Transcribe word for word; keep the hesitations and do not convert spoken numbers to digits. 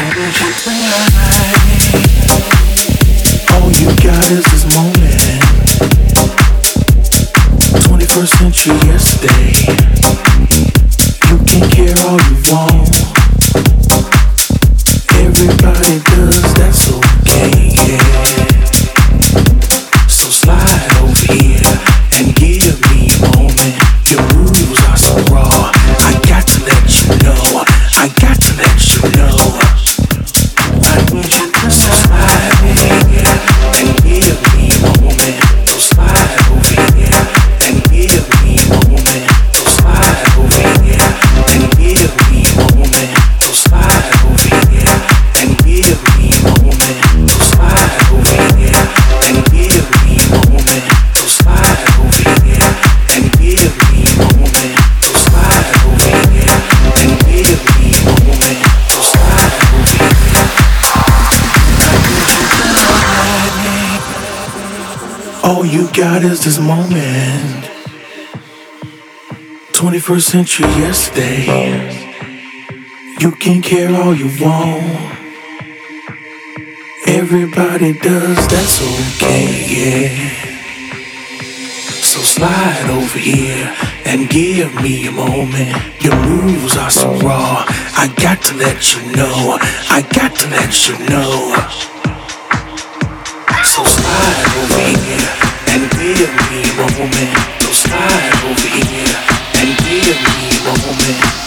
All you got is this moment. twenty-first century yesterday. You can care all you want. Everybody does, that's okay, yeah. So slide over here and give me a moment. Your moves are so raw. I got to let you know. I got to let you know. I need you to slide over here and give me a moment. So slide over here and give me a moment. So slide over here and give me a moment. So slide over here and give me a moment. So slide over here and give me a moment. So slide over here and give me a moment. So slide over here and give me a moment. So slide over here. All you got is this moment. twenty-first century yesterday. You can care all you want. Everybody does, that's okay, yeah. So slide over here and give me a moment. Your moves are so raw. I got to let you know. I got to let you know. So slide over here and give me a moment. So slide over here and give me a moment.